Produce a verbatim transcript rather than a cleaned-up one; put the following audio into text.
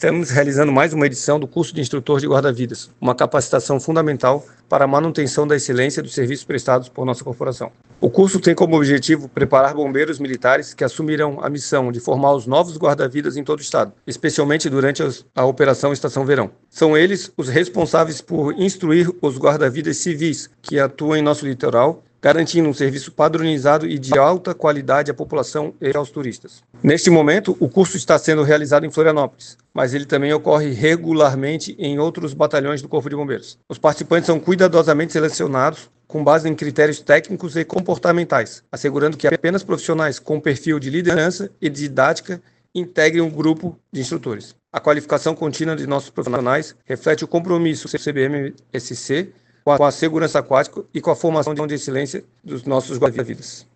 Estamos realizando mais uma edição do curso de instrutor de guarda-vidas, uma capacitação fundamental para a manutenção da excelência dos serviços prestados por nossa corporação. O curso tem como objetivo preparar bombeiros militares que assumirão a missão de formar os novos guarda-vidas em todo o estado, especialmente durante a Operação Estação Verão. São eles os responsáveis por instruir os guarda-vidas civis que atuam em nosso litoral, garantindo um serviço padronizado e de alta qualidade à população e aos turistas. Neste momento, o curso está sendo realizado em Florianópolis, mas ele também ocorre regularmente em outros batalhões do Corpo de Bombeiros. Os participantes são cuidadosamente selecionados com base em critérios técnicos e comportamentais, assegurando que apenas profissionais com perfil de liderança e didática integrem um grupo de instrutores. A qualificação contínua de nossos profissionais reflete o compromisso do C B M S C com a segurança aquática e com a formação de excelência dos nossos guarda-vidas.